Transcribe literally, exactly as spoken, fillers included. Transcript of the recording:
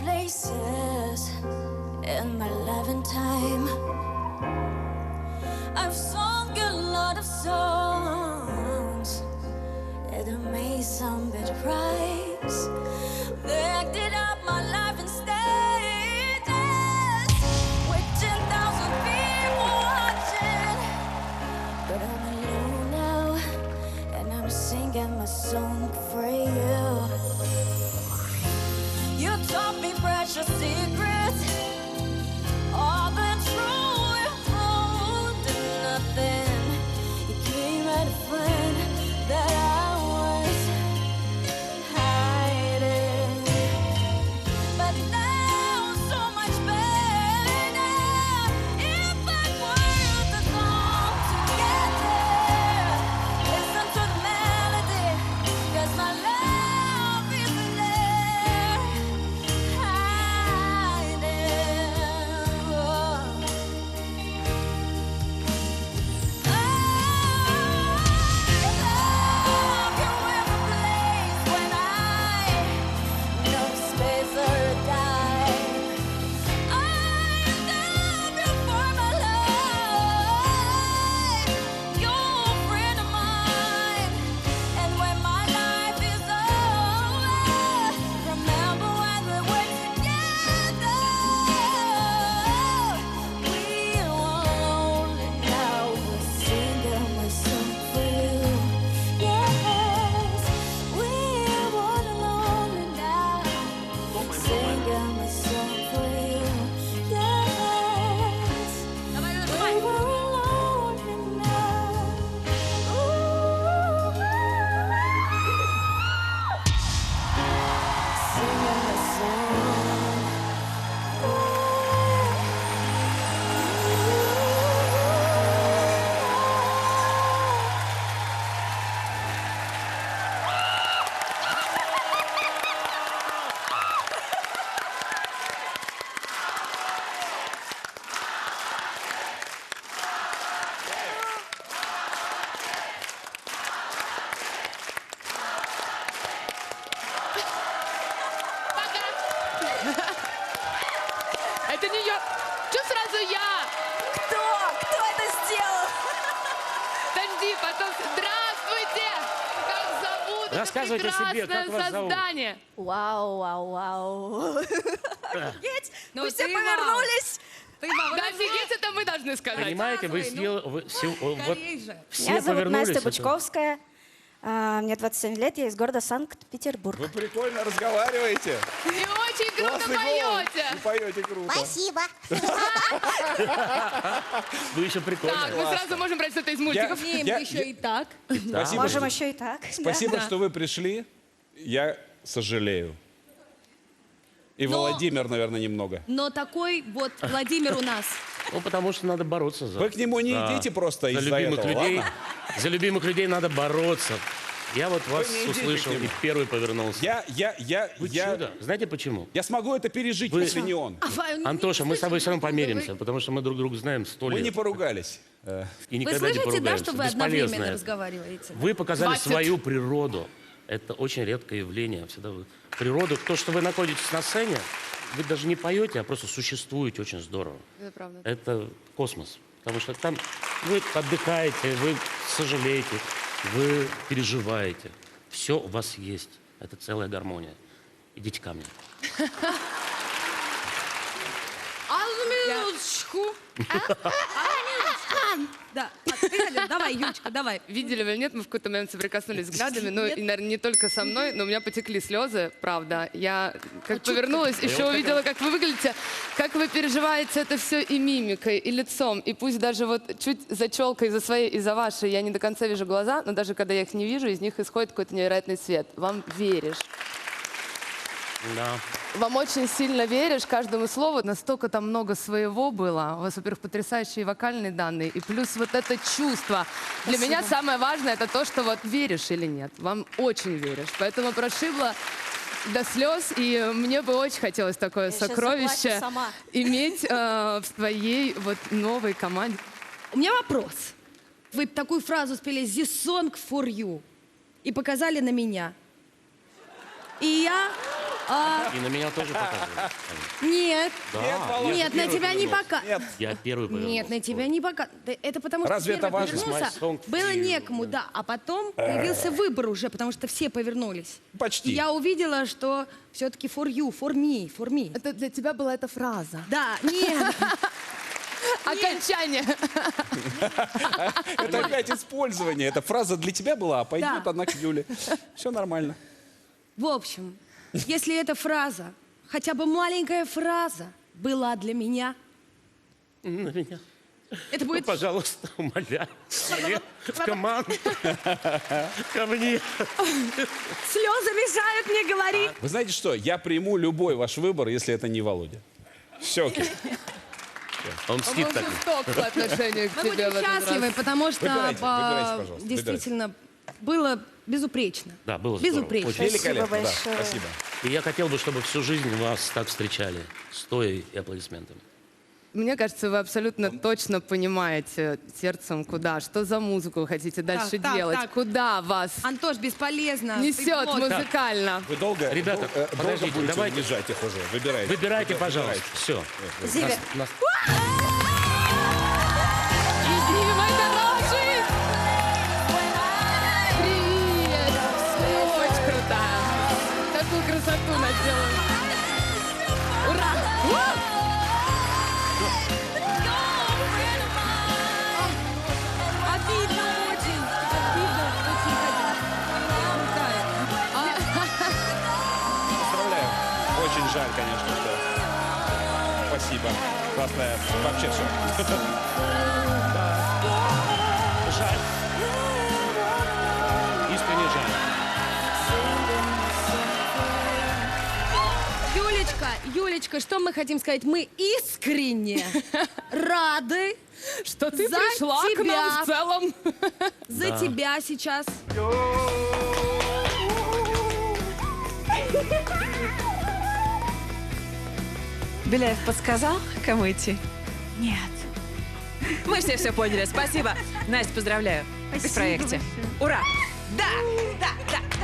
places in my loving time. I've sung a lot of songs that may some better price. They acted out my life in stages with ten thousand people watching. But I'm alone now, and I'm singing my song for you. You taught me precious secrets, all the true you hold to nothing. You came at a friend that I was hiding, but now so much better. If I were to come together, listen to the melody, 'cause my love is there hiding. Oh. Это не я. Что сразу я? Кто? Кто это сделал? Подожди, потом... Здравствуйте! Как зовут Рассказывайте это о себе, прекрасное как вас зовут? создание? Вау, вау, вау. Офигеть! Ну Вы все ты вау. повернулись. Да офигеть, это мы должны сказать. Понимаете, вы сделали... Вы, все, вот, все Меня зовут повернулись. Настя это- Бучковская. А, Мне двадцать семь лет, я из города Санкт-Петербург. Вы прикольно разговариваете. И очень круто Классный голос. поете. Вы поете круто. Спасибо. Вы еще прикольно. Так, мы сразу можем брать что-то из мультиков. Я- Умеем я- еще я- и так. Спасибо, Можем что, еще и так. спасибо, что вы пришли. Я сожалею. И Но- Владимир, наверное, немного. Но такой вот Владимир у нас. Ну, потому что надо бороться за... Вы к нему не за- идите просто за из-за любимых этого, людей. ладно? За любимых людей надо бороться. Я вот вас не идите услышал к нему. и первый повернулся. Я, я, я, Вы я, чудо. Знаете почему? я смогу это пережить, Вы- если не он. Антоша, мы с тобой все равно помиримся, потому что мы друг друга знаем сто Мы лет. не поругались. Э, И Вы никогда не слышите, да, поругаемся. что вы Бесполезно одновременно это. разговариваете? Вы показали Хватит. свою природу. Это очень редкое явление. Всегда вы... Природу, то, что вы находитесь на сцене, вы даже не поете, а просто существуете очень здорово. Это правда. Это космос. Потому что там вы отдыхаете, вы сожалеете, вы переживаете. Все у вас есть. Это целая гармония. Идите ко мне. Минуточку. Да, а, ты, Галя, давай, Юлечка, давай. Видели вы или нет, мы в какой-то момент соприкоснулись взглядами, ну, и, наверное, не только со мной, но у меня потекли слезы, правда. Я как повернулась, еще увидела, как вы выглядите, как вы переживаете это все и мимикой, и лицом, и пусть даже вот чуть за челкой, за своей и за вашей я не до конца вижу глаза, но даже когда я их не вижу, из них исходит какой-то невероятный свет. Вам веришь. Да. Вам очень сильно веришь каждому слову. Настолько там много своего было. У вас, во-первых, потрясающие вокальные данные. И плюс вот это чувство. Для меня самое важное это то, что вот веришь или нет. Вам очень веришь. Поэтому прошибло до слез. И мне бы очень хотелось такое Я щас сокровище заплачу сама. иметь э, в своей вот новой команде. У меня вопрос. Вы такую фразу спели «This song for you» и показали на меня. И я И на меня тоже показывали. Нет, Да, нет, на тебя не пока. Нет. я первый повернулся. Нет, на тебя не пока. Да это потому что Разве это первый важно? повернулся, My song было for you. некому, да. А потом появился выбор уже, потому что все повернулись. Почти. И я увидела, что все-таки for you, for me, for me. Это для тебя была эта фраза. Да, нет. Окончание. Это опять использование. Эта фраза для тебя была, а пойдет Да. она к Юле. Все нормально. В общем, если эта фраза, хотя бы маленькая фраза, была для меня, На меня. это Ну, будет... пожалуйста, умоляю. Мне в команду. Ко мне. Слезы мешают мне говорить. Вы знаете что? Я приму любой ваш выбор, если это не Володя. Все, окей. Он Он мстит был так. жесток по отношению к Мы тебе будем в этот счастливы, раз. потому что Выбирайте, по- выбирайте, пожалуйста, действительно было безупречно. Да, было здорово. Безупречно. Очень. Великолепно, да. большое. Спасибо. И я хотел бы, чтобы всю жизнь вас так встречали. Стоя и аплодисментами. Мне кажется, вы абсолютно точно понимаете сердцем, куда, что за музыку вы хотите дальше так, делать, так. куда вас Антош, бесполезно. несет Вот. музыкально. Вы долго, Ребята, дол- э, долго подождите, будете давайте. унижать их уже? Выбирайте. Выбирайте, Выбирайте. пожалуйста. Все. Зиверт. Иди, мой хороший! Привет! Очень круто! Такую красоту наделала. Ура! У! Обидно очень. Обидно очень. Крутая. Поздравляю. Очень жаль, конечно, что... Спасибо. Классная. Вообще все. Жаль. Искренне жаль. Юлечка, Юлечка, что мы хотим сказать? Мы искренне рады Что ты За пришла к тебя. нам в целом. за тебя сейчас. Беляев подсказал, кому идти? Нет. Мы все все поняли. Спасибо. Настя, поздравляю. В проекте. Ура! Да, да, да,